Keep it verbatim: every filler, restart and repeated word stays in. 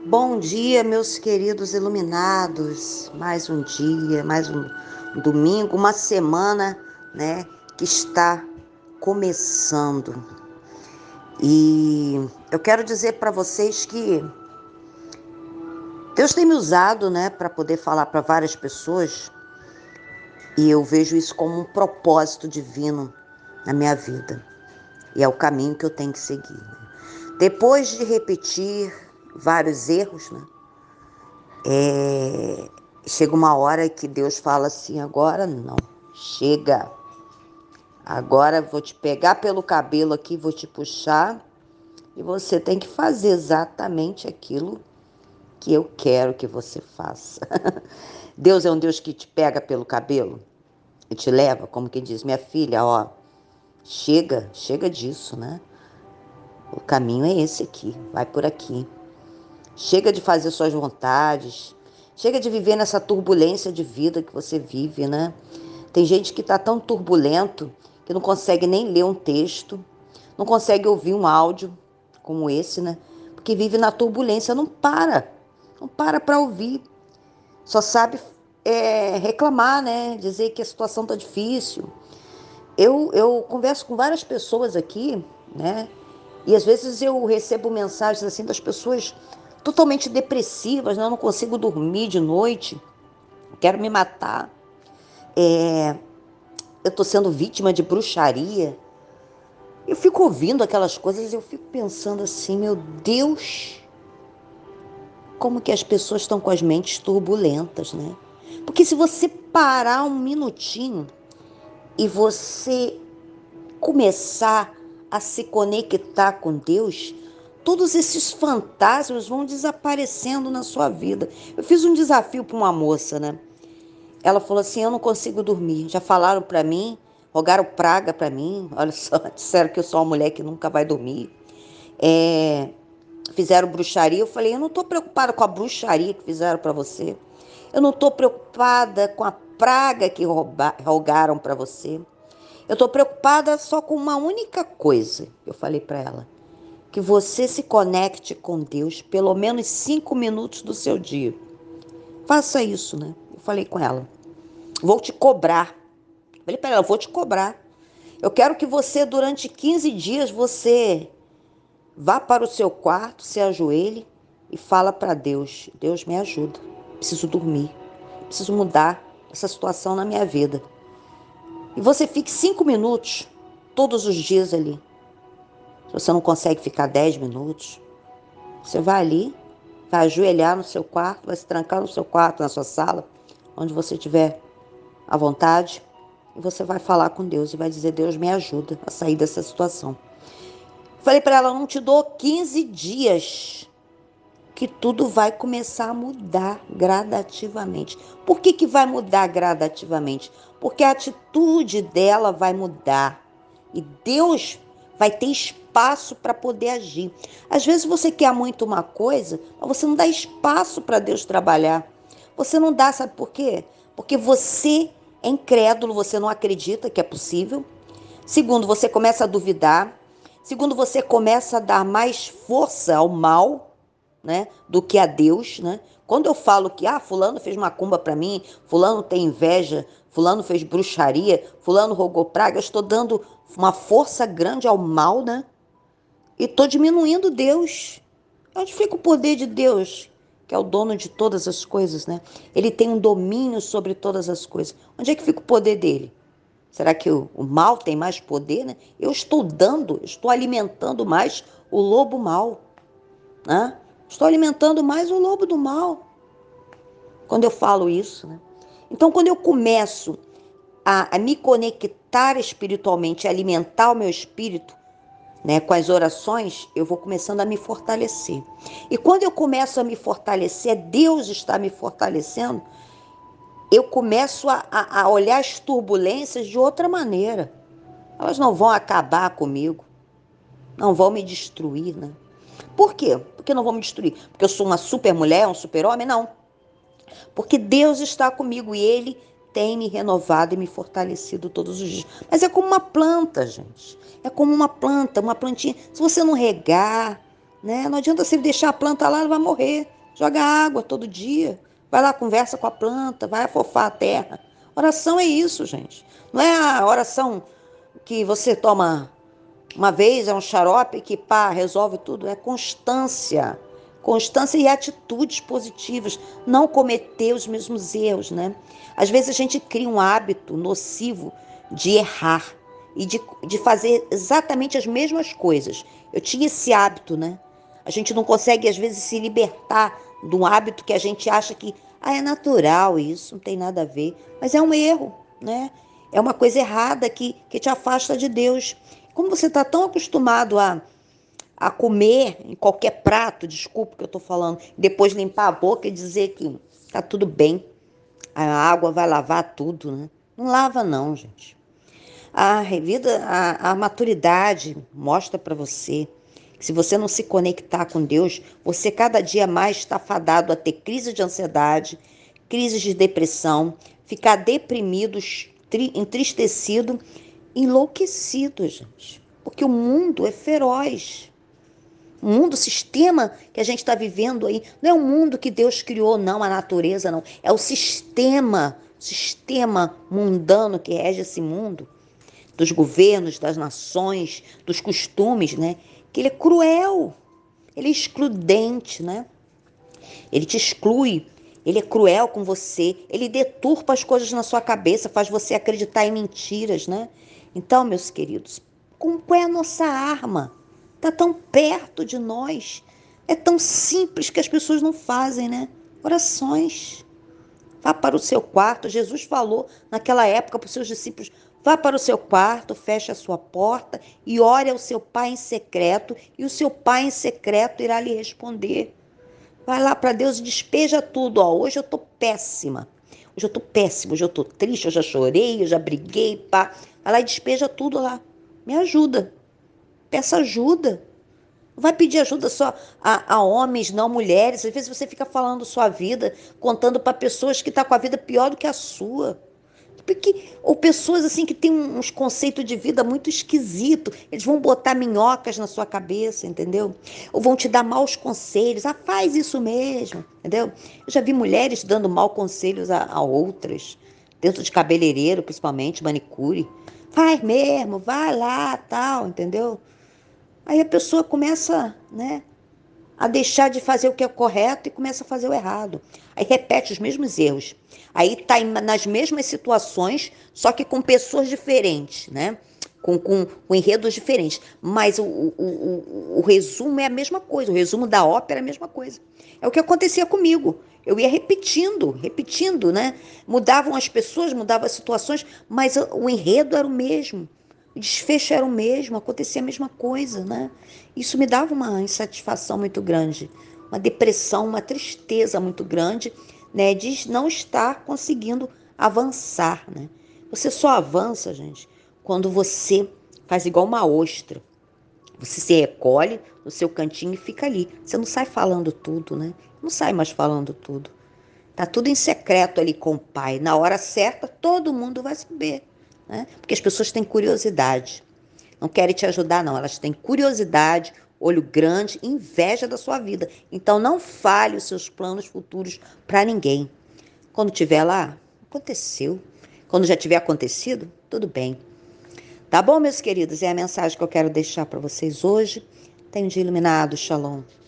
Bom dia, meus queridos iluminados. Mais um dia, mais um domingo, uma semana, né, que está começando. E eu quero dizer para vocês que Deus tem me usado, né, para poder falar para várias pessoas, e eu vejo isso como um propósito divino na minha vida. E é o caminho que eu tenho que seguir, né? Depois de repetir vários erros, né? É, chega uma hora que Deus fala assim, agora não, chega. Agora vou te pegar pelo cabelo aqui, vou te puxar e você tem que fazer exatamente aquilo que eu quero que você faça. Deus é um Deus que te pega pelo cabelo e te leva, como quem diz, minha filha, ó, chega, chega disso, né? O caminho é esse aqui, vai por aqui. Chega de fazer suas vontades. Chega de viver nessa turbulência de vida que você vive, né? Tem gente que está tão turbulento que não consegue nem ler um texto, não consegue ouvir um áudio como esse, né? Porque vive na turbulência, não para, não para para ouvir. Só sabe é, reclamar, né? Dizer que a situação está difícil. Eu, eu converso com várias pessoas aqui, né? E às vezes eu recebo mensagens assim das pessoas totalmente depressivas, né? Eu não consigo dormir de noite, quero me matar. É, eu estou sendo vítima de bruxaria. Eu fico ouvindo aquelas coisas e eu fico pensando assim, meu Deus, como que as pessoas estão com as mentes turbulentas, né? Porque se você parar um minutinho e você começar a se conectar com Deus, todos esses fantasmas vão desaparecendo na sua vida. Eu fiz um desafio para uma moça, né? Ela falou assim, eu não consigo dormir. Já falaram para mim, rogaram praga para mim. Olha só, disseram que eu sou uma mulher que nunca vai dormir. É, fizeram bruxaria. Eu falei, eu não estou preocupada com a bruxaria que fizeram para você. Eu não estou preocupada com a praga que rouba, rogaram para você. Eu estou preocupada só com uma única coisa. Eu falei para ela, que você se conecte com Deus pelo menos cinco minutos do seu dia. Faça isso, né? Eu falei com ela. Vou te cobrar. Eu falei para ela, vou te cobrar. Eu quero que você, durante quinze dias, você vá para o seu quarto, se ajoelhe e fala para Deus, Deus me ajuda. Preciso dormir. Preciso mudar essa situação na minha vida. E você fique cinco minutos todos os dias ali. Se você não consegue ficar dez minutos, você vai ali, vai ajoelhar no seu quarto, vai se trancar no seu quarto, na sua sala, onde você estiver à vontade, e você vai falar com Deus e vai dizer, Deus me ajuda a sair dessa situação. Falei para ela, não te dou quinze dias que tudo vai começar a mudar gradativamente. Por que que vai mudar gradativamente? Porque a atitude dela vai mudar. E Deus vai ter espaço para poder agir. Às vezes você quer muito uma coisa, mas você não dá espaço para Deus trabalhar. Você não dá, sabe por quê? Porque você é incrédulo, você não acredita que é possível. Segundo, você começa a duvidar. Segundo, você começa a dar mais força ao mal, né, do que a Deus, né? Quando eu falo que ah, fulano fez macumba para mim, fulano tem inveja, fulano fez bruxaria, fulano rogou praga, eu estou dando uma força grande ao mal, né? E estou diminuindo Deus. Onde fica o poder de Deus, que é o dono de todas as coisas, né? Ele tem um domínio sobre todas as coisas. Onde é que fica o poder dele? Será que o, o mal tem mais poder, né? Eu estou dando, estou alimentando mais o lobo mal, né? Estou alimentando mais o lobo do mal quando eu falo isso, né? Então, quando eu começo a, a me conectar espiritualmente, a alimentar o meu espírito, né, com as orações, eu vou começando a me fortalecer. E quando eu começo a me fortalecer, Deus está me fortalecendo, eu começo a, a, a olhar as turbulências de outra maneira. Elas não vão acabar comigo, não vão me destruir, né? Por quê? Porque não vão me destruir? Porque eu sou uma super mulher, um super homem? Não. Porque Deus está comigo e Ele tem me renovado e me fortalecido todos os dias. Mas é como uma planta, gente. É como uma planta, uma plantinha. Se você não regar, né? Não adianta você deixar a planta lá, ela vai morrer. Joga água todo dia. Vai lá, conversa com a planta, vai afofar a terra. Oração é isso, gente. Não é a oração que você toma uma vez, é um xarope que, pá, resolve tudo. É constância. Constância e atitudes positivas. Não cometer os mesmos erros, né? Às vezes a gente cria um hábito nocivo de errar e de, de fazer exatamente as mesmas coisas. Eu tinha esse hábito, né? A gente não consegue, às vezes, se libertar de um hábito que a gente acha que ah, é natural isso, não tem nada a ver. Mas é um erro, né? É uma coisa errada que, que te afasta de Deus. Como você está tão acostumado a, a comer em qualquer prato, desculpa o que eu estou falando, depois limpar a boca e dizer que tá tudo bem, a água vai lavar tudo, né? Não lava não, gente. A vida, a, a maturidade mostra para você que se você não se conectar com Deus, você cada dia mais está fadado a ter crise de ansiedade, crises de depressão, ficar deprimido, entristecido, enlouquecido, gente. Porque o mundo é feroz. O mundo, o sistema que a gente está vivendo aí, não é o mundo que Deus criou, não, a natureza, não. É o sistema, sistema mundano que rege esse mundo, dos governos, das nações, dos costumes, né? Que ele é cruel, ele é excludente, né? Ele te exclui, ele é cruel com você, ele deturpa as coisas na sua cabeça, faz você acreditar em mentiras, né? Então, meus queridos, qual é a nossa arma? Está tão perto de nós. É tão simples que as pessoas não fazem, né? Orações. Vá para o seu quarto. Jesus falou naquela época para os seus discípulos: vá para o seu quarto, feche a sua porta e ore ao seu pai em secreto, e o seu pai em secreto irá lhe responder. Vai lá para Deus e despeja tudo. Ó, hoje eu tô péssima. Hoje eu tô péssima. Hoje eu tô triste. Eu já chorei, eu já briguei. Pá. Vai lá e despeja tudo lá. Me ajuda. Peça ajuda. Não vai pedir ajuda só a, a homens, não mulheres. Às vezes você fica falando sua vida, contando para pessoas que estão tá com a vida pior do que a sua. Porque, ou pessoas assim que têm uns conceitos de vida muito esquisitos. Eles vão botar minhocas na sua cabeça, entendeu? Ou vão te dar maus conselhos. Ah, faz isso mesmo, entendeu? Eu já vi mulheres dando maus conselhos a, a outras, dentro de cabeleireiro, principalmente, manicure. Faz mesmo, vai lá, tal, entendeu? Aí a pessoa começa, né, a deixar de fazer o que é correto e começa a fazer o errado. Aí repete os mesmos erros. Aí está nas mesmas situações, só que com pessoas diferentes, né? Com, com, com enredos diferentes. Mas o, o, o, o resumo é a mesma coisa, o resumo da ópera é a mesma coisa. É o que acontecia comigo. Eu ia repetindo, repetindo, né? Mudavam as pessoas, mudavam as situações, mas o enredo era o mesmo. O desfecho era o mesmo, acontecia a mesma coisa, né? Isso me dava uma insatisfação muito grande, uma depressão, uma tristeza muito grande, né? De não estar conseguindo avançar, né? Você só avança, gente, quando você faz igual uma ostra. Você se recolhe no seu cantinho e fica ali. Você não sai falando tudo, né? Não sai mais falando tudo. Tá tudo em secreto ali com o pai. Na hora certa, todo mundo vai saber, né? Porque as pessoas têm curiosidade. Não querem te ajudar, não. Elas têm curiosidade, olho grande, inveja da sua vida. Então, não fale os seus planos futuros para ninguém. Quando tiver lá, aconteceu. Quando já tiver acontecido, tudo bem. Tá bom, meus queridos? É a mensagem que eu quero deixar para vocês hoje. Tenho um dia iluminado. Shalom.